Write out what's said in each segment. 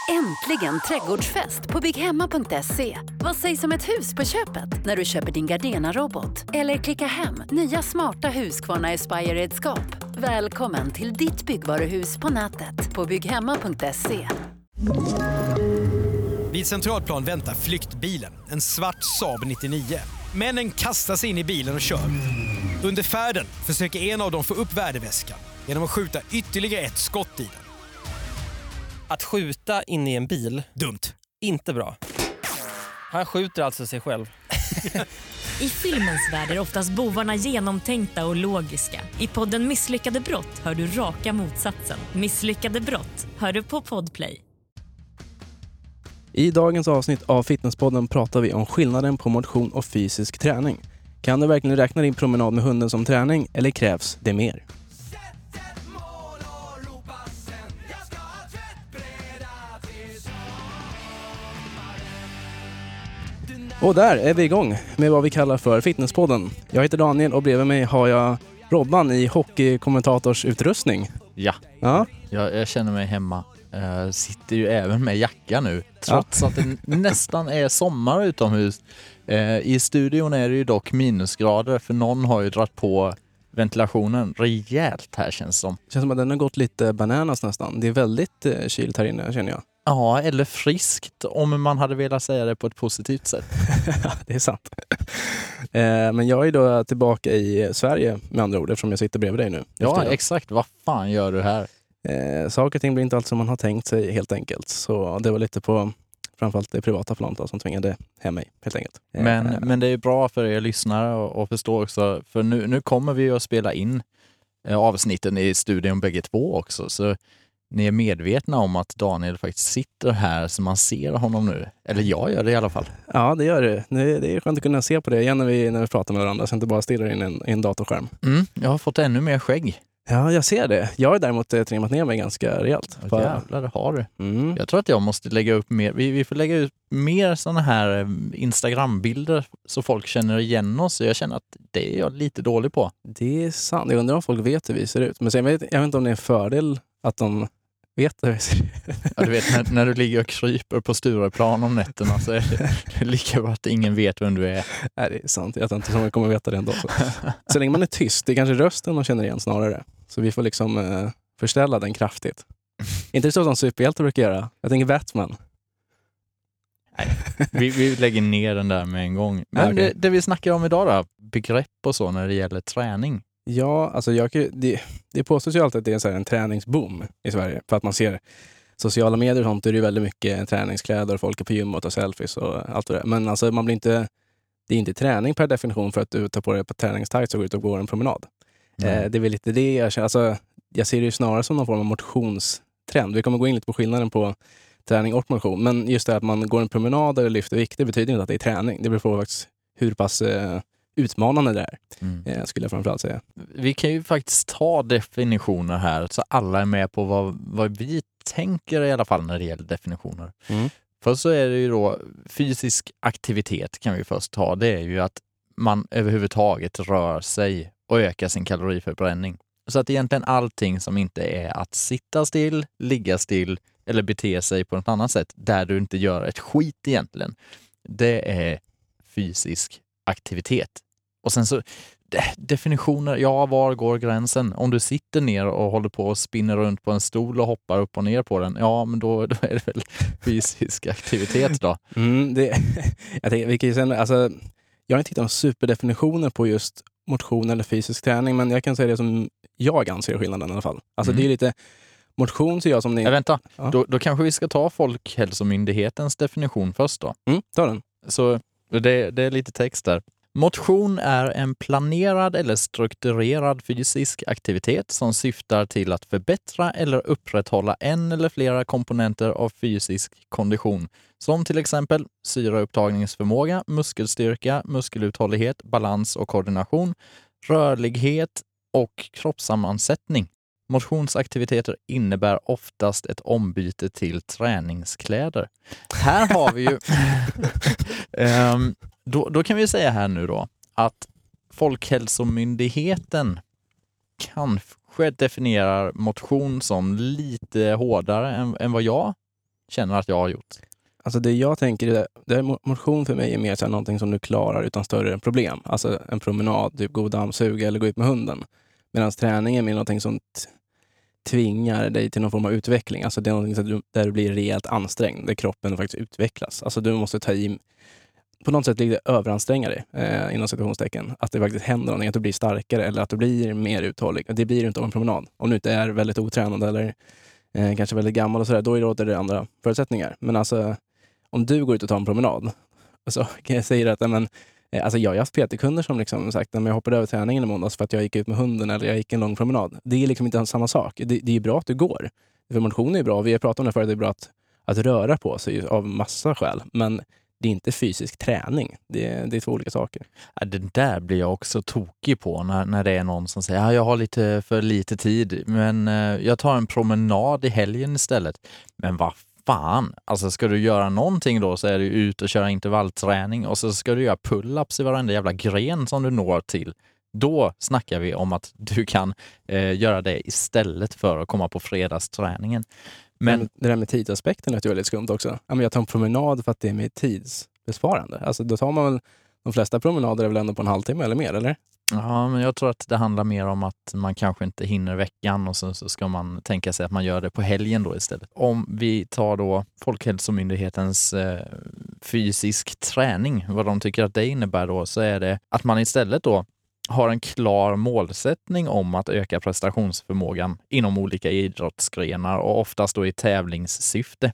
Äntligen trädgårdsfest på bygghemma.se. Vad sägs om ett hus på köpet när du köper din Gardena-robot? Eller klicka hem nya smarta Husqvarna Aspire-redskap. Välkommen till ditt byggvaruhus på nätet på bygghemma.se. Vid Centralplan väntar flyktbilen, en svart Saab 99. Männen kastar sig in i bilen och kör. Under färden försöker en av dem få upp värdeväskan genom att skjuta ytterligare ett skott i den. Att skjuta in i en bil, dumt. Inte bra. Han skjuter alltså sig själv. I filmens värld är oftast bovarna genomtänkta och logiska. I podden Misslyckade brott hör du raka motsatsen. Misslyckade brott hör du på Podplay. I dagens avsnitt av Fitnesspodden pratar vi om skillnaden på motion och fysisk träning. Kan du verkligen räkna din promenad med hunden som träning eller krävs det mer? Och där är vi igång med vad vi kallar för Fitnesspodden. Jag heter Daniel och bredvid mig har jag Robban i hockeykommentatorsutrustning. Ja. Jag känner mig hemma. Sitter ju även med jacka nu. Trots att det nästan är sommar utomhus. I studion är det ju dock minusgrader. För någon har ju dratt på ventilationen rejält här känns som. Känns som att den har gått lite bananas nästan. Det är väldigt kylt här inne känner jag. Ja, eller friskt om man hade velat säga det på ett positivt sätt. Det är sant. Men jag är då tillbaka i Sverige med andra ord eftersom jag sitter bredvid dig nu. Ja, exakt. Vad fan gör du här? Saker och ting blir inte allt som man har tänkt sig helt enkelt. Så det var lite på framförallt det privata planet som tvingade hem mig helt enkelt. Men det är bra för er lyssnare att förstå också. För nu kommer vi att spela in avsnitten i studion bägge två också. Så ni är medvetna om att Daniel faktiskt sitter här så man ser honom nu. Eller jag gör det i alla fall. Ja, det gör det. Det är skönt att kunna se på det igen när vi pratar med varandra. Så inte bara stirrar in i en datorskärm. Jag har fått ännu mer skägg. Ja, jag ser det. Jag har däremot trimmat ner mig ganska rejält. Jävlar, det har du. Jag tror att jag måste lägga upp mer. Vi får lägga ut mer sådana här Instagram-bilder så folk känner igen oss. Jag känner att det är jag lite dålig på. Det är sant. Jag undrar om folk vet hur vi ser ut. Men jag vet inte om det är en fördel att de vet hur vi ser ut. Ja, du vet, när du ligger och kryper på Stureplan om nätterna så är det lika bra att ingen vet vem du är. Nej, det är sant. Jag tror inte att man kommer veta det ändå. Så länge man är tyst, det är kanske rösten man känner igen snarare. Så vi får liksom förställa den kraftigt. Inte så som superhjältar brukar göra. Jag tänker Batman. Nej, vi lägger ner den där med en gång. Men okay. det vi snackar om idag då, begrepp och så när det gäller träning. Ja, alltså det påstås ju alltid att det är en träningsboom i Sverige. För att man ser sociala medier och sånt, det är ju väldigt mycket träningskläder och folk är på gym och tar selfies och allt det där. Men alltså man blir inte, det är inte träning per definition för att du tar på dig på träningstights och går ut och går en promenad. Det är väl lite det jag känner. Alltså, jag ser det ju snarare som någon form av motionstrend. Vi kommer gå in lite på skillnaden på träning och motion. Men just det att man går en promenad eller lyfter vikt, det betyder inte att det är träning. Det beror på faktiskt hur pass utmanande det är, skulle jag framförallt säga. Vi kan ju faktiskt ta definitioner här så alla är med på vad vi tänker i alla fall när det gäller definitioner. Först så är det ju då fysisk aktivitet kan vi först ta. Det är ju att man överhuvudtaget rör sig och ökar sin kaloriförbränning. Så att egentligen allting som inte är att sitta still, ligga still eller bete sig på något annat sätt där du inte gör ett skit egentligen. Det är fysisk aktivitet. Och sen så definitioner, ja, var går gränsen? Om du sitter ner och håller på och spinner runt på en stol och hoppar upp och ner på den, ja, men då är det väl fysisk aktivitet då. Jag tänker, vi kan ju sen, alltså, jag har inte hittat några superdefinitioner på just motion eller fysisk träning, men jag kan säga det som jag anser skillnaden i alla fall. Alltså det är lite motion ser jag som... Vänta, då kanske vi ska ta Folkhälsomyndighetens definition först då. Ta den. Så det är lite text där. Motion är en planerad eller strukturerad fysisk aktivitet som syftar till att förbättra eller upprätthålla en eller flera komponenter av fysisk kondition, som till exempel syreupptagningsförmåga, muskelstyrka, muskeluthållighet, balans och koordination, rörlighet och kroppssammansättning. Motionsaktiviteter innebär oftast ett ombyte till träningskläder. Här har vi ju... Då kan vi säga här nu då att Folkhälsomyndigheten kanske definierar motion som lite hårdare än vad jag känner att jag har gjort. Alltså det jag tänker, motion för mig är mer så här någonting som du klarar utan större problem. Alltså en promenad, typ gå dammsuga eller gå ut med hunden. Medan träning är mer någonting som tvingar dig till någon form av utveckling. Alltså det är någonting där du blir rejält ansträngd, där kroppen faktiskt utvecklas. Alltså du måste ta i, på något sätt lite överanstränga dig, inom situationstecken. Att det faktiskt händer någonting, att du blir starkare eller att du blir mer uthållig. Det blir du inte av en promenad. Om du inte är väldigt otränad eller kanske väldigt gammal och sådär, då råder det andra förutsättningar. Men alltså, om du går ut och tar en promenad, så kan jag säga att alltså jag har haft PT-kunder som liksom sagt att jag hoppade över träningen i måndags för att jag gick ut med hunden eller jag gick en lång promenad. Det är liksom inte samma sak. Det är bra att du går. För motion är bra. Vi har pratat om det förut, det är bra att röra på sig av massa skäl. Men det är inte fysisk träning. Det är två olika saker. Ja, det där blir jag också tokig på när det är någon som säger jag har lite för lite tid, men jag tar en promenad i helgen istället. Men vad fan, alltså ska du göra någonting då så är det ut och köra intervallträning och så ska du göra pull-ups i varenda jävla gren som du når till. Då snackar vi om att du kan göra det istället för att komma på fredagsträningen. Men det där med tidsaspekten är ju väldigt skumt också. Jag tar en promenad för att det är mer tidsbesparande. Alltså då tar man väl, de flesta promenader är väl ändå på en halvtimme eller mer, eller? Ja, men jag tror att det handlar mer om att man kanske inte hinner veckan och så ska man tänka sig att man gör det på helgen då istället. Om vi tar då Folkhälsomyndighetens fysisk träning, vad de tycker att det innebär då, så är det att man istället då har en klar målsättning om att öka prestationsförmågan inom olika idrottsgrenar och oftast då i tävlingssyfte.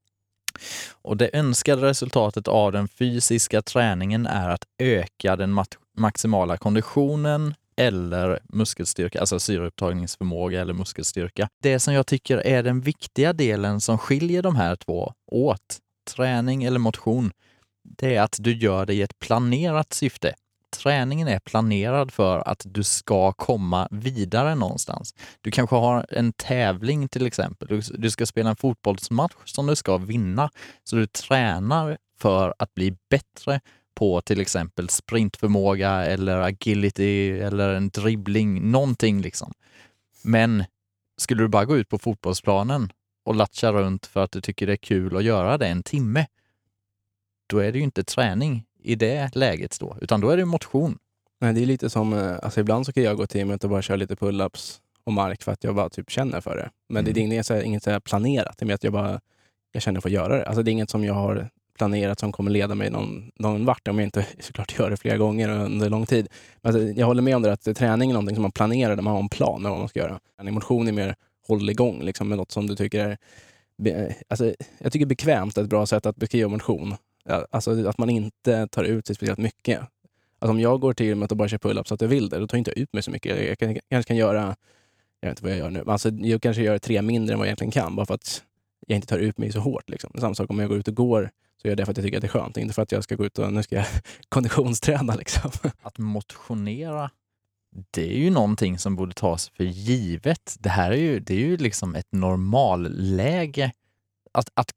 Och det önskade resultatet av den fysiska träningen är att öka den maximala konditionen eller muskelstyrka, alltså syreupptagningsförmåga eller muskelstyrka. Det som jag tycker är den viktiga delen som skiljer de här två åt, träning eller motion, det är att du gör det i ett planerat syfte. Träningen är planerad för att du ska komma vidare någonstans. Du kanske har en tävling till exempel. Du ska spela en fotbollsmatch som du ska vinna. Så du tränar för att bli bättre på till exempel sprintförmåga eller agility eller en dribbling, någonting liksom. Men skulle du bara gå ut på fotbollsplanen och latcha runt för att du tycker det är kul att göra det en timme, då är det ju inte träning i det läget då, utan då är det motion. Nej, det är lite som, alltså ibland så kan jag gå till gymmet och bara köra lite pull-ups och mark för att jag bara typ känner för det. Men det är inget så här planerat, det är med att jag känner för att göra det. Alltså det är inget som jag har planerat som kommer leda mig någon vart om jag inte såklart gör det flera gånger under lång tid. Men alltså, jag håller med om det att träning är någonting som man planerar där man har en plan med vad man ska göra. En emotion är mer håll igång liksom, med något som du tycker är alltså, jag tycker bekvämt är ett bra sätt att beskriva motion. Alltså att man inte tar ut sig speciellt mycket. Alltså om jag går till gymmet och bara kör pull-ups så att jag vill det, då tar jag inte ut mig så mycket. Jag kanske kan göra, jag vet inte vad jag gör nu, men alltså jag kanske gör 3 mindre än vad jag egentligen kan, bara för att jag inte tar ut mig så hårt. Liksom. Samma sak om jag går ut och går, så gör jag det för att jag tycker att det är skönt. Inte för att jag ska gå ut och nu ska jag konditionsträna. Liksom. Att motionera, det är ju någonting som borde tas för givet. Det är ju liksom ett normalläge. Att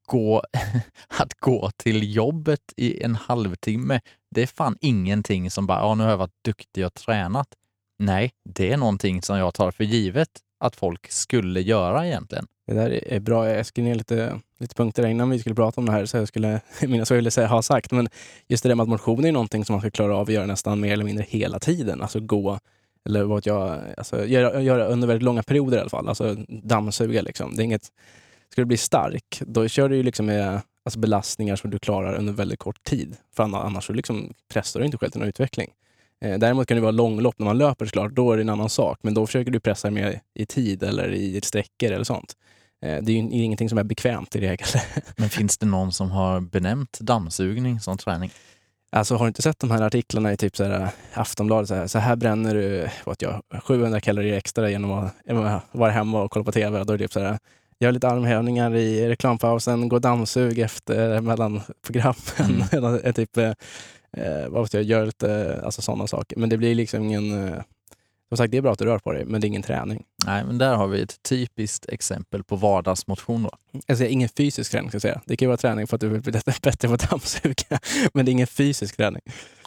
gå till jobbet i en halvtimme, det är fan ingenting som bara, nu har jag varit duktig och tränat. Nej, det är någonting som jag tar för givet att folk skulle göra egentligen. Det där är bra. Jag skrev ner lite punkter innan vi skulle prata om det här, så jag skulle ha sagt. Men just det där med att motion är någonting som man ska klara av att göra nästan mer eller mindre hela tiden. Alltså gå, eller vad jag, alltså göra under väldigt långa perioder i alla fall. Alltså dammsuga liksom. Det är inget. Ska du bli stark, då kör du ju liksom med belastningar som du klarar under väldigt kort tid. För annars så liksom pressar du inte själv till någon utveckling. Däremot kan det vara långlopp när man löper såklart, då är det en annan sak. Men då försöker du pressa mer i tid eller i sträckor eller sånt. Det är ju ingenting som är bekvämt i regel. Men finns det någon som har benämnt dammsugning som träning? Alltså har du inte sett de här artiklarna i typ så här Aftonbladet? Så här bränner du 700 kalorier extra genom att vara hemma och kolla på tv. Då är det typ så här, gör lite armhävningar i reklampausen, gå dammsug efter mellan programmen. Eller typ, gör lite sådana saker. Men det blir liksom ingen. Som sagt, det är bra att du rör på dig, men det är ingen träning. Nej, men där har vi ett typiskt exempel på vardagsmotion då. Alltså ingen fysisk träning ska jag säga. Det kan ju vara träning för att du vill bli bättre på att dammsuga. Men det är ingen fysisk träning.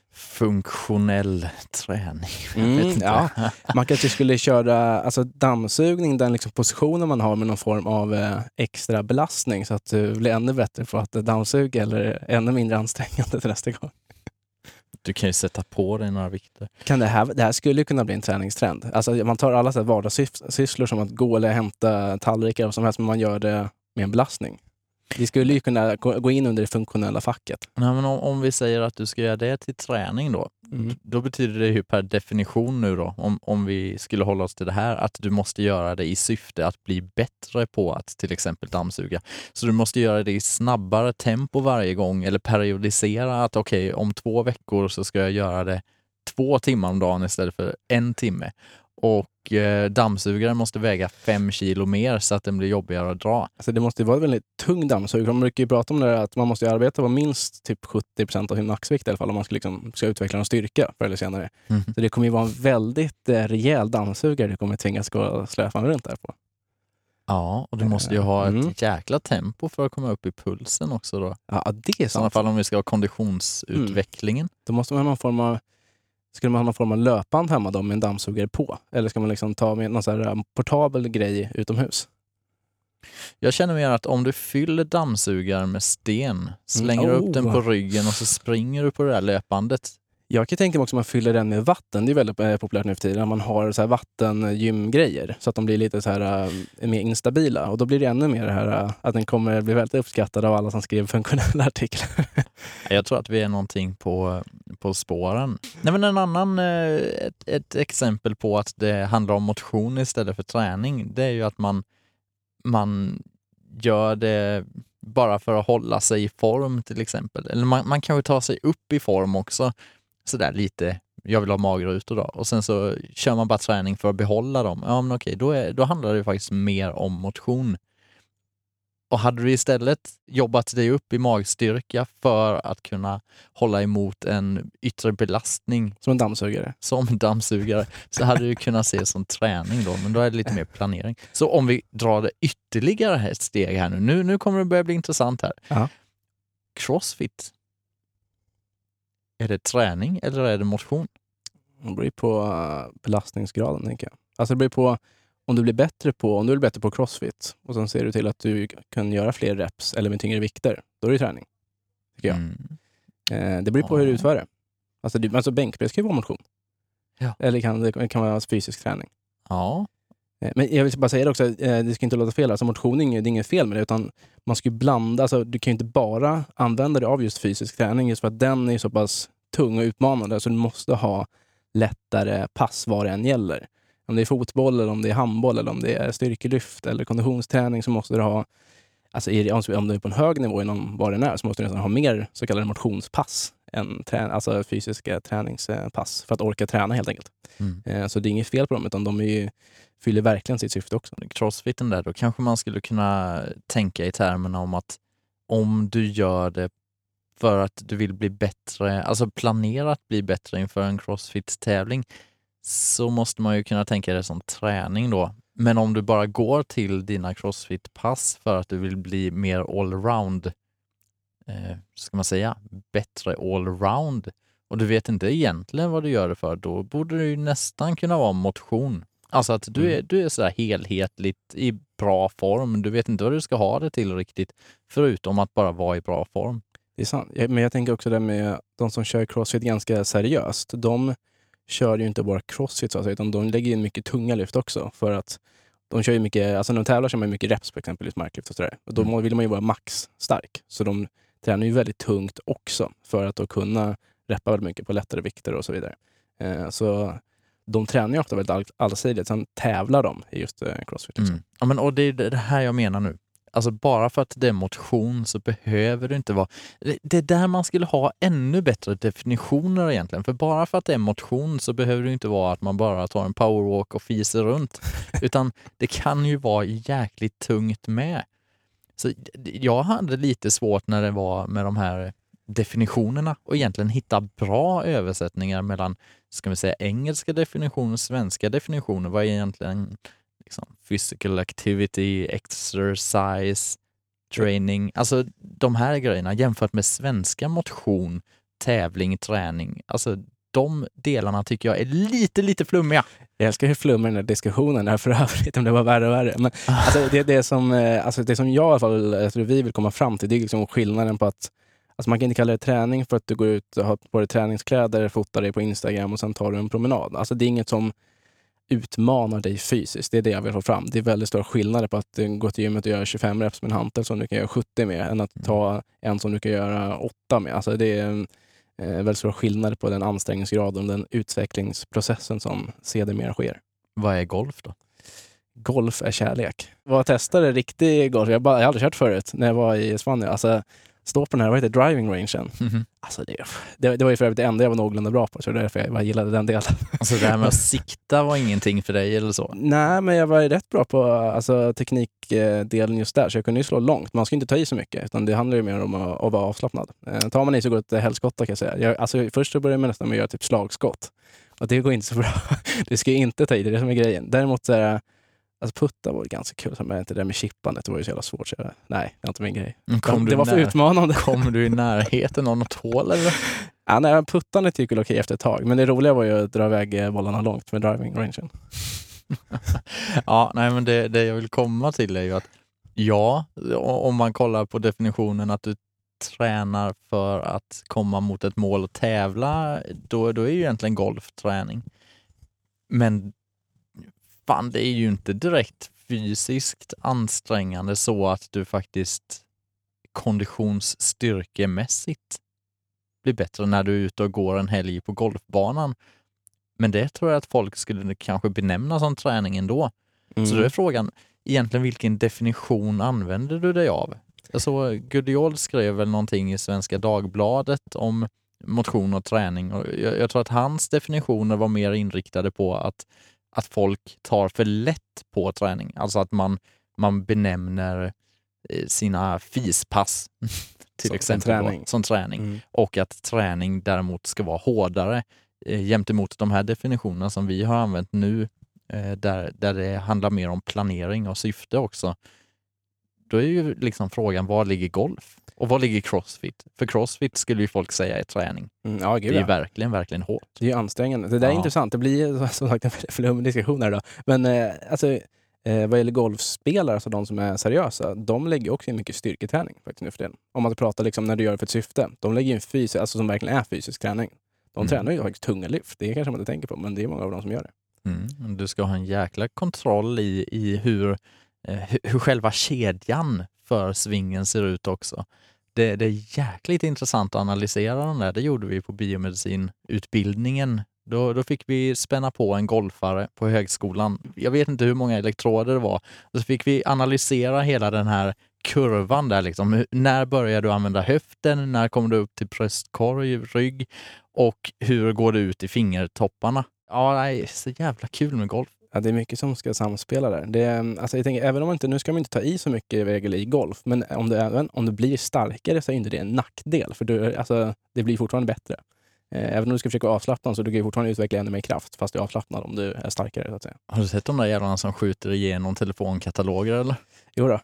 Funktionell träning. Jag vet inte. Ja. Man kanske skulle köra alltså, dammsugning, den liksom positionen man har med någon form av extra belastning så att du blir ännu bättre på att dammsuga eller ännu mindre ansträngande till nästa gång. Du kan ju sätta på dig några vikter. Det här skulle kunna bli en träningstrend. Alltså, man tar alla så här vardagssysslor som att gå eller hämta tallrikar och som helst, men man gör det med en belastning. Vi skulle ju kunna gå in under det funktionella facket. Nej, men om vi säger att du ska göra det till träning då betyder det ju per definition nu då, om vi skulle hålla oss till det här, att du måste göra det i syfte att bli bättre på att till exempel dammsuga. Så du måste göra det i snabbare tempo varje gång eller periodisera att okej, om 2 veckor så ska jag göra det 2 timmar om dagen istället för 1 timme. Och dammsugaren måste väga 5 kilo mer så att den blir jobbigare att dra. Alltså det måste vara en väldigt tung dammsugare. De brukar ju prata om det där, att man måste arbeta på minst typ 70% av sin nackvikt i alla fall om man ska utveckla en styrka förr eller senare. Så det kommer ju vara en väldigt rejäl dammsugare du kommer tvingas gå och släpa runt där på. Ja, och du måste ju ha ett jäkla tempo för att komma upp i pulsen också då. Ja, det är sant. I alla fall om vi ska ha konditionsutvecklingen. Då måste man ha någon form av Skulle man ha någon form av löpband hemma då med en dammsugare på? Eller ska man liksom ta med någon sån här portabel grej utomhus? Jag känner mer att om du fyller dammsugaren med sten, slänger upp den på ryggen och så springer du på det där löpbandet. Jag kan tänka mig också att man fyller den med vatten. Det är väldigt populärt nu för tiden. Man har så här vattengymgrejer så att de blir lite så här mer instabila. Och då blir det ännu mer det här att den kommer bli väldigt uppskattad av alla som skriver funktionella artiklar. Jag tror att vi är någonting på spåren. Nej, men en annan ett exempel på att det handlar om motion istället för träning, det är ju att man gör det bara för att hålla sig i form till exempel. Eller man kan ju ta sig upp i form också. Sådär lite, jag vill ha magrutor då. Och sen så kör man bara träning för att behålla dem. Ja men okej, då handlar det ju faktiskt mer om motion. Och hade du istället jobbat dig upp i magstyrka för att kunna hålla emot en yttre belastning. Som en dammsugare. Så hade du kunnat se som träning då. Men då är det lite mer planering. Så om vi drar det ytterligare ett steg här nu. Nu kommer det börja bli intressant här. Aha. Crossfit. Är det träning eller är det motion? Det beror på belastningsgraden, tänker jag. Alltså det beror på om du blir bättre på crossfit och sen ser du till att du kan göra fler reps eller med tyngre vikter, då är det träning, tycker jag. Det beror på hur du utför det. Alltså bänkpress kan ju vara motion. Ja. Eller det kan vara fysisk träning. Ja. Men jag vill bara säga det också, det ska inte låta fel. Alltså motion, det är inget fel med det, utan man ska ju blanda. Alltså, du kan ju inte bara använda det av just fysisk träning, just för att den är så pass tung och utmanande. Så du måste ha lättare pass vad det än gäller. Om det är fotboll, eller om det är handboll, eller om det är styrkelyft eller konditionsträning, så måste du ha, alltså om du är på en hög nivå inom vad den är, så måste du nästan ha mer så kallade motionspass än alltså fysiska träningspass för att orka träna helt enkelt. Så det är inget fel på dem, utan de fyller verkligen sitt syfte också. Crossfiten där, då kanske man skulle kunna tänka i termerna om att om du gör det för att du vill bli bättre, alltså planerat bli bättre inför en crossfit-tävling, så måste man ju kunna tänka det som träning då. Men om du bara går till dina crossfit-pass för att du vill bli mer allround, ska man säga, bättre allround, och du vet inte egentligen vad du gör det för, då borde det ju nästan kunna vara motion. Alltså att du är så här helhetligt i bra form. Du vet inte vad du ska ha det till riktigt, förutom att bara vara i bra form. Det är sant. Men jag tänker också det med de som kör crossfit ganska seriöst. De kör ju inte bara crossfit så att säga, utan de lägger in mycket tunga lyft också. För att de kör ju mycket, alltså när de tävlar kör man mycket reps på exempelvis marklyft och sådär. Och då vill man ju vara max stark. Så de tränar ju väldigt tungt också för att då kunna reppa väldigt mycket på lättare vikter och så vidare. Så de tränar ju ofta väldigt allsidigt. Sen tävlar de i just crossfit. Ja, men och det är det här jag menar nu. Alltså bara för att det är motion så behöver det inte vara... Det är där man skulle ha ännu bättre definitioner egentligen. För bara för att det är motion så behöver det inte vara att man bara tar en powerwalk och fiser runt. Utan det kan ju vara jäkligt tungt med. Så jag hade lite svårt när det var med de här definitionerna och egentligen hitta bra översättningar mellan, ska vi säga, engelska definitioner och svenska definitioner. Vad är egentligen liksom physical activity, exercise, training, alltså de här grejerna jämfört med svenska motion. tävling, träning. Alltså de delarna tycker jag är lite flummiga. Jag älskar hur flummig den här diskussionen är för övrigt, om det var värre och värre. Men alltså, det som jag i alla fall, jag tror vi vill komma fram till, det är liksom skillnaden på att alltså man kan inte kalla det träning för att du går ut och har på dig träningskläder, fotar dig på Instagram och sen tar du en promenad. Alltså det är inget som utmanar dig fysiskt. Det är det jag vill få fram. Det är väldigt stora skillnader på att gå till gymmet och göra 25 reps med en hantel som du kan göra 70 med än att ta en som du kan göra 8 med. Alltså det är väldigt stora skillnader på den ansträngningsgraden och den utvecklingsprocessen som sedermera sker. Vad är golf då? Golf är kärlek. Jag testade riktig golf. Jag har aldrig kört förut när jag var i Spanien. Alltså, stå på den här, vad heter driving rangen. Alltså det var ju för övrigt det enda jag var någorlunda bra på, så det är därför jag gillade den delen. Alltså det här med att sikta var ingenting för dig eller så? Nej, men jag var rätt bra på alltså, teknikdelen just där, så jag kunde ju slå långt. Man ska inte ta i så mycket, utan det handlar ju mer om att vara avslappnad. Tar man i så går det ett helskotta, kan jag säga. Först så började jag nästan med att göra typ slagskott. Och det går inte så bra. Du ska ju inte ta i det som är grejen. Däremot så är alltså putta var ganska kul, men inte det med chippandet, det var ju så jävla svårt. Så nej, det är inte min grej. Det var för utmanande. Kommer du i närheten av något hål eller? Ja, nej, puttandet gick väl okej efter ett tag. Men det roliga var ju att dra iväg bollarna långt med driving rangen. Ja, nej men det jag vill komma till är ju att ja, om man kollar på definitionen att du tränar för att komma mot ett mål och tävla, då är ju egentligen golfträning. Men fan, det är ju inte direkt fysiskt ansträngande så att du faktiskt konditionsstyrkemässigt blir bättre när du är ute och går en helg på golfbanan. Men det tror jag att folk skulle kanske benämna som träning ändå. Så då är frågan, egentligen vilken definition använder du dig av? Alltså, Gudiol skrev väl någonting i Svenska Dagbladet om motion och träning. Och jag tror att hans definitioner var mer inriktade på att folk tar för lätt på träning. Alltså att man benämner sina fispass till exempel som träning. Och att träning däremot ska vara hårdare jämtemot de här definitionerna som vi har använt nu där det handlar mer om planering och syfte också. Då är ju liksom frågan, var ligger golf? Och var ligger crossfit? För crossfit skulle ju folk säga är träning. Ja, gud, det är verkligen, verkligen hårt. Det är ju ansträngande. Det där är intressant. Det blir som sagt en flummig diskussion här då. Men vad gäller golfspelare, alltså de som är seriösa, de lägger också in mycket styrketräning faktiskt nu för det. Om man pratar liksom när du gör det för ett syfte. De lägger in fysisk, alltså som verkligen är fysisk träning. De tränar ju faktiskt tunga lyft. Det kanske man inte tänker på, men det är många av dem som gör det. Du ska ha en jäkla kontroll i hur själva kedjan för svingen ser ut också. Det är jäkligt intressant att analysera den där. Det gjorde vi på biomedicinutbildningen. Då fick vi spänna på en golfare på högskolan. Jag vet inte hur många elektroder det var. Så fick vi analysera hela den här kurvan där liksom. När börjar du använda höften? När kommer du upp till bröstkorg, rygg? Och hur går det ut i fingertopparna? Ja, det är så jävla kul med golf. Ja, det är mycket som ska samspela där. Alltså jag tänker, även om nu ska man inte ta i så mycket i regel i golf, men om du blir starkare så är inte det en nackdel, för det blir fortfarande bättre. Även om du ska försöka avslappna så du kan fortfarande utveckla ännu mer kraft fast du är avslappnad om du är starkare, så att säga. Har du sett de där jävlarna som skjuter igenom telefonkataloger eller? Jo då.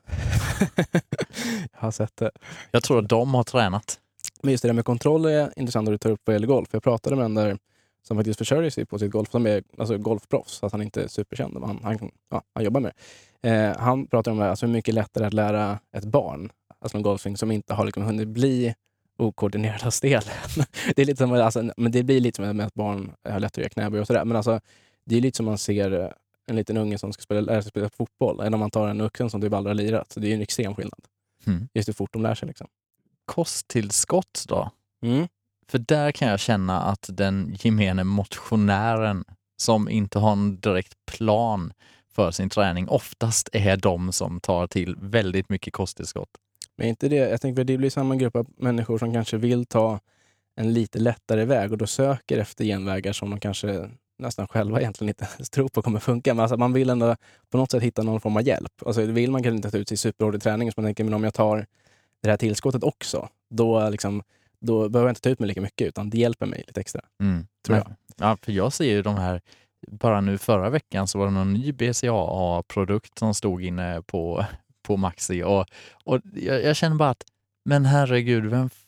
Jag har sett det. Jag tror att de har tränat. Men just det där med kontroll är intressant att du tar upp vad gäller golf. Jag pratade med en där som faktiskt försörjer sig på sitt golf, som är alltså golfproffs, så att han inte är superkänd, men han jobbar med det. Han pratar om hur mycket lättare att lära ett barn, alltså en golfing som inte har liksom hunnit bli okoordinerad och stel. Det är lite som, men det blir lite som med att barn har lättare att göra knäböj och sådär. Men alltså, det är lite som man ser en liten unge som ska lära sig spela fotboll, än om man tar en vuxen som typ aldrig har lirat. Så det är en extrem skillnad. Just hur fort de lär sig liksom. Kosttillskott då? För där kan jag känna att den gemene motionären som inte har en direkt plan för sin träning oftast är de som tar till väldigt mycket kosttillskott. Men inte det, jag tänker att det blir samma grupp av människor som kanske vill ta en lite lättare väg och då söker efter genvägar som de kanske nästan själva egentligen inte tror på kommer funka. Men alltså man vill ändå på något sätt hitta någon form av hjälp. Alltså vill man kanske inte ta ut sig superhård i träning, så man tänker, men om jag tar det här tillskottet också, då behöver jag inte ta ut mig lika mycket, utan det hjälper mig lite extra. Tror jag. Ja, för jag ser ju de här, bara nu förra veckan så var det någon ny BCAA-produkt som stod inne på Maxi och jag känner bara att, men herregud, vem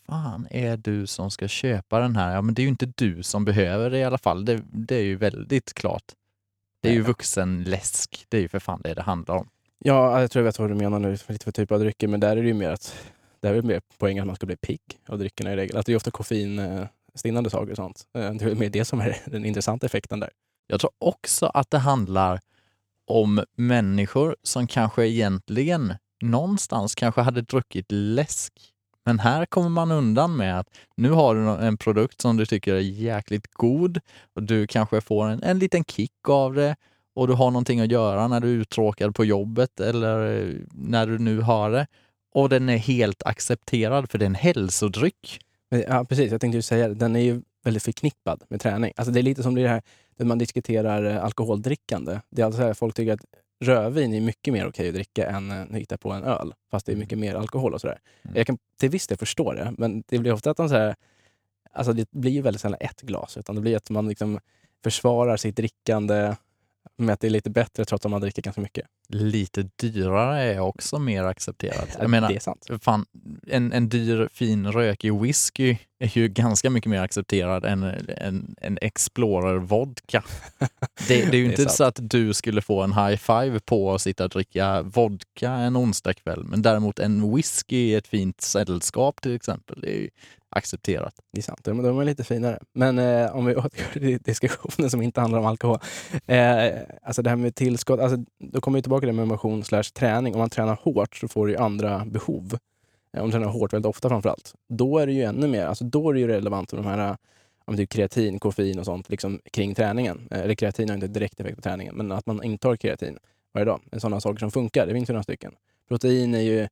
fan är du som ska köpa den här? Ja, men det är ju inte du som behöver det i alla fall. Det är ju väldigt klart. Det är ju vuxenläsk. Det är ju för fan det handlar om. Ja, jag tror jag vet vad du menar nu för typ av drycker, men där är det ju mer att där är det mer poängen att man ska bli pigg av dryckerna i regel. Att det är ofta koffeinstinnande saker och sånt. Det är mer det som är den intressanta effekten där. Jag tror också att det handlar om människor som kanske egentligen någonstans kanske hade druckit läsk. Men här kommer man undan med att nu har du en produkt som du tycker är jäkligt god och du kanske får en liten kick av det och du har någonting att göra när du är uttråkad på jobbet eller när du nu har det. Och den är helt accepterad för det är en hälsodryck. Ja, precis. Jag tänkte ju säga den är ju väldigt förknippad med träning. Alltså det är lite som det här när man diskuterar alkoholdrickande. Det är alltså här, folk tycker att rödvin är mycket mer okej att dricka än att hitta på en öl. Fast det är mycket mer alkohol och sådär. Jag kan till viss del förstå det. Men det blir ofta att de så här, alltså det blir ju väldigt sällan ett glas. Utan det blir att man liksom försvarar sitt drickande med att det är lite bättre trots att man dricker ganska mycket. Lite dyrare är också mer accepterat. Ja, Jag menar, det är sant. Fan, en dyr, fin, rökig whisky är ju ganska mycket mer accepterad än en Explorer-vodka. Det är ju inte sant. så att du skulle få en high five på att sitta och dricka vodka en onsdagkväll. Men däremot en whisky i ett fint sällskap till exempel, det är ju accepterat. Det är sant, de är lite finare. Men om vi återgår till diskussionen som inte handlar om alkohol. Alltså det här med tillskott, alltså, då kommer vi tillbaka till det med motion/träning. Om man tränar hårt så får du ju andra behov. Om du tränar hårt väldigt ofta framförallt. Då är det ju ännu mer, alltså då är det ju relevant med de här om det är kreatin, koffein och sånt liksom kring träningen. Eller kreatin har inte direkt effekt på träningen, men att man intar kreatin varje dag. Det är sådana saker som funkar, det finns ju några stycken. Protein är ju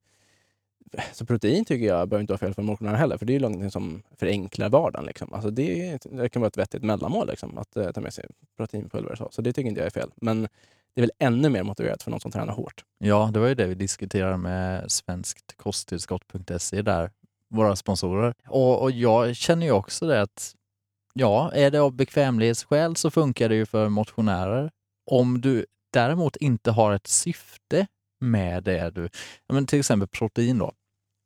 så protein tycker jag behöver inte vara fel för motionärer heller, för det är ju någonting som förenklar vardagen. Liksom. Alltså det kan vara ett vettigt mellanmål liksom, att ta med sig proteinpulver och så det tycker inte jag är fel. Men det är väl ännu mer motiverat för någon som tränar hårt. Ja, det var ju det vi diskuterade med svensktkosttillskott.se där, våra sponsorer. Och jag känner ju också det att ja, är det av bekvämlighetsskäl så funkar det ju för motionärer. Om du däremot inte har ett syfte med det men till exempel protein då.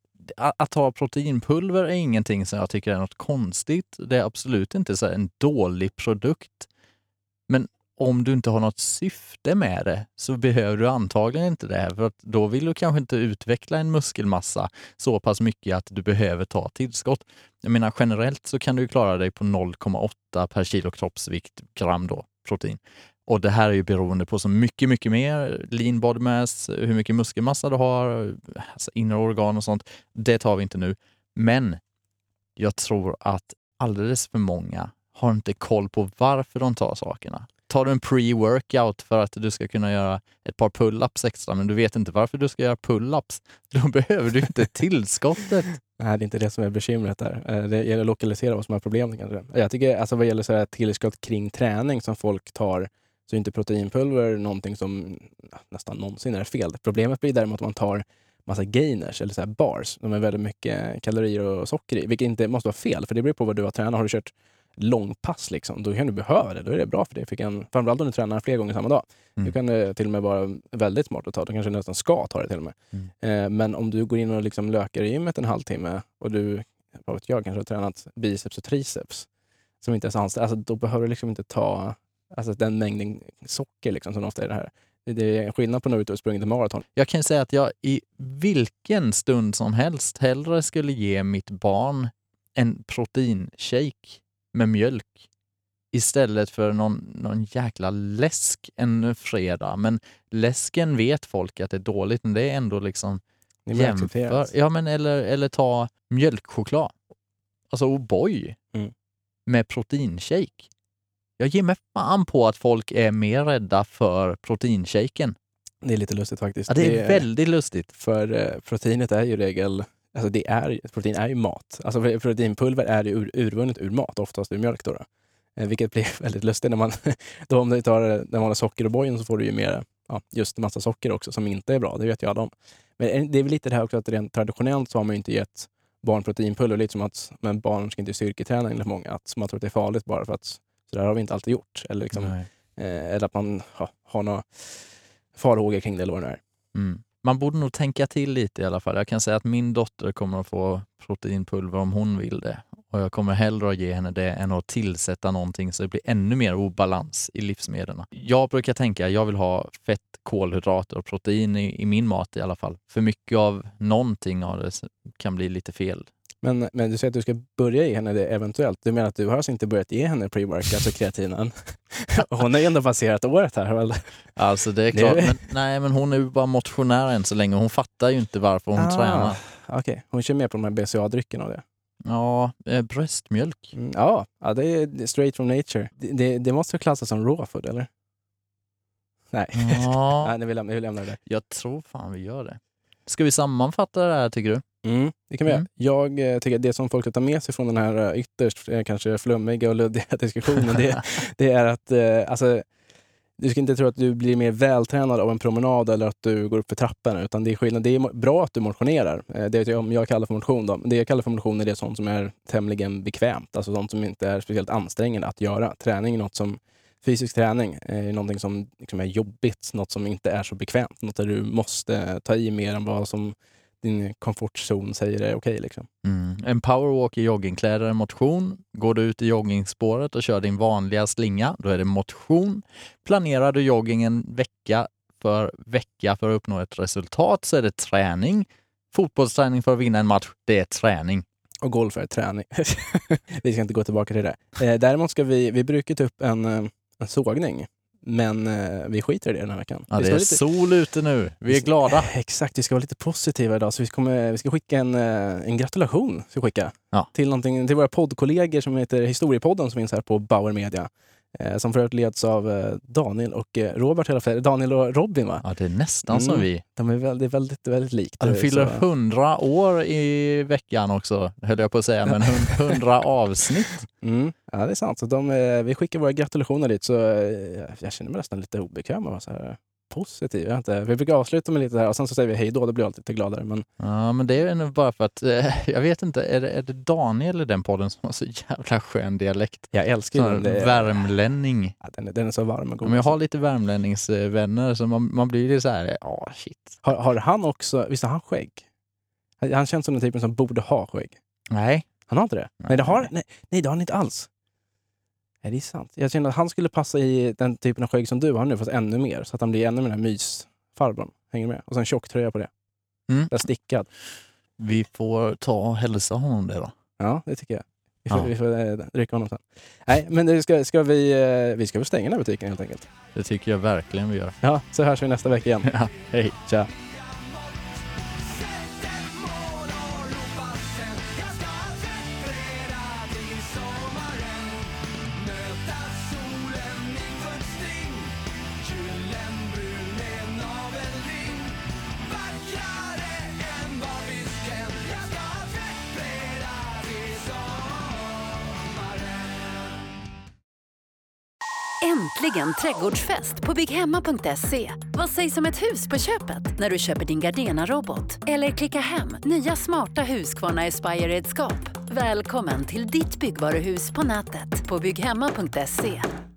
Att ha proteinpulver är ingenting som jag tycker är något konstigt. Det är absolut inte så en dålig produkt. Men om du inte har något syfte med det så behöver du antagligen inte det. För att då vill du kanske inte utveckla en muskelmassa så pass mycket att du behöver ta tillskott. Jag menar generellt så kan du klara dig på 0,8 per kilo kroppsvikt gram då, protein. Och det här är ju beroende på så mycket, mycket mer. Lean body mass, hur mycket muskelmassa du har, alltså inre organ och sånt. Det tar vi inte nu. Men jag tror att alldeles för många har inte koll på varför de tar sakerna. Tar du en pre-workout för att du ska kunna göra ett par pull-ups extra, men du vet inte varför du ska göra pull-ups, då behöver du inte tillskottet. Nej, det är inte det som är bekymret där. Det gäller att lokalisera vad som är problemet kanske. Jag tycker alltså vad gäller så här tillskott kring träning som folk tar, så är inte proteinpulver någonting som nästan någonsin är fel. Problemet blir däremot att man tar massa gainers eller så här bars. De är väldigt mycket kalorier och socker i, vilket inte måste vara fel, för det beror på vad du har tränat. Har du kört långpass liksom, då kan du behöva det. Då är det bra för det. Framförallt om du tränar fler gånger samma dag. Du kan det till och med vara väldigt smart att ta. Du kanske nästan ska ta det till och med. Men om du går in och liksom lökar i gymmet en halvtimme och du, jag kanske har tränat biceps och triceps som inte ens anställd, alltså då behöver du liksom inte ta alltså den mängden socker liksom, som ofta är det här. Det är skillnad på när du ute och sprungit maraton. Jag kan säga att jag i vilken stund som helst hellre skulle ge mitt barn en proteinshake med mjölk istället för någon jäkla läsk en fredag. Men läsken vet folk att det är dåligt, men det är ändå liksom jämför. Ja, men eller ta mjölkchoklad. Alltså O'boy med proteinshake. Jag ger mig fan på att folk är mer rädda för proteinshaken. Det är lite lustigt faktiskt. Ja, det är väldigt lustigt. För proteinet är ju regel, alltså protein är ju mat. Alltså proteinpulver är ju urvunnet ur mat, oftast ur mjölk då. Vilket blir väldigt lustigt när man då om du tar när man har socker och bojen så får du ju mer just en massa socker också som inte är bra, det vet ju alla om. Men det är väl lite det här också att rent traditionellt så har man ju inte gett barn proteinpulver, lite som att men barn ska inte styrketräna enligt många, att man tror att det är farligt bara för att så där har vi inte alltid gjort. Eller, liksom, eller att man har några farhågor kring det eller vad det är. man borde nog tänka till lite i alla fall. Jag kan säga att min dotter kommer att få proteinpulver om hon vill det. Och jag kommer hellre att ge henne det än att tillsätta någonting så det blir ännu mer obalans i livsmedlen. Jag brukar tänka att jag vill ha fett, kolhydrater och protein i min mat i alla fall. För mycket av någonting av det kan bli lite fel. Men du säger att du ska börja ge henne det eventuellt. Du menar att du har alltså inte börjat ge henne pre-work, alltså kreatinen? Hon har ändå passerat året här, väl? Alltså det är klart, men hon är ju bara motionär än så länge. Hon fattar ju inte varför hon tränar. Okej. Hon kör med på de här BCA-dryckerna och det. Ja, bröstmjölk. Ja, det är straight from nature. Det måste klassas som raw food, eller? Nej, Ja. Nej, vi lämnar det. Jag tror fan vi gör det. Ska vi sammanfatta det här, tycker du? Det kan vi göra. Jag tycker att det som folk ska ta med sig från den här ytterst kanske flummiga och luddiga diskussionen, det är att alltså, du ska inte tro att du blir mer vältränad av en promenad eller att du går upp för trapporna, utan det är skillnad. Det är bra att du motionerar. Det vet jag kallar för motion då. Det jag kallar för motion är det sånt som är tämligen bekvämt, alltså sånt som inte är speciellt ansträngande att göra. Träning är något som fysisk träning är någonting som liksom är jobbigt, något som inte är så bekvämt, något där du måste ta i mer än vad som din komfortzon säger är okej, liksom. En powerwalk i joggingkläder är motion. Går du ut i joggingspåret och kör din vanliga slinga, då är det motion. Planerar du joggingen vecka för att uppnå ett resultat, så är det träning. Fotbollsträning för att vinna en match, det är träning. Och golf är träning. Vi ska inte gå tillbaka till det. Däremot ska vi brukar ta upp en sågning. Men vi skiter i det den här veckan. Ja, det är sol ute nu. Vi är glada. Exakt, vi ska vara lite positiva idag. Så vi ska skicka en gratulation. Till våra poddkollegor som heter Historiepodden som finns här på Bauer Media. Som förut leds av Daniel och Robert. Daniel och Robin, va? Ja, det är nästan som vi. De är väldigt, väldigt likt. De fyller 100 år i veckan också, höll jag på att säga, men 100 avsnitt. Ja, det är sant. Så vi skickar våra gratulationer dit, så jag känner mig nästan lite obekväm och så här positiv. Vi brukar avsluta med lite här och sen så säger vi hej då blir jag lite gladare. Men... Ja, men det är nog bara för att, jag vet inte, är det Daniel i den podden som har så jävla skön dialekt? Jag älskar den. Värmlänning. Ja, den är så varm och god. Men jag har lite värmlänningsvänner så man blir ju så här, shit. Har han också, visst har han skägg? Han känns som den typen som borde ha skägg. Nej. Han har inte det? Nej, det har han inte alls. Nej, det är sant. Jag känner att han skulle passa i den typen av skägg som du har nu, fast ännu mer. Så att han blir ännu mer mysfarbrorn. Hänger med. Och sen tjock tröja på det. Där stickad. Vi får ta och hälsa honom det då. Ja, det tycker jag. Vi får rycka honom sen. Nej, men vi ska väl stänga den här butiken helt enkelt. Det tycker jag verkligen vi gör. Ja, så hörs vi nästa vecka igen. Ja, hej. Tja. Äntligen trädgårdsfest på bygghemma.se. Vad sägs om ett hus på köpet när du köper din Gardena-robot? Eller klicka hem nya smarta Husqvarna Aspire-redskap. Välkommen till ditt byggvaruhus på nätet på bygghemma.se.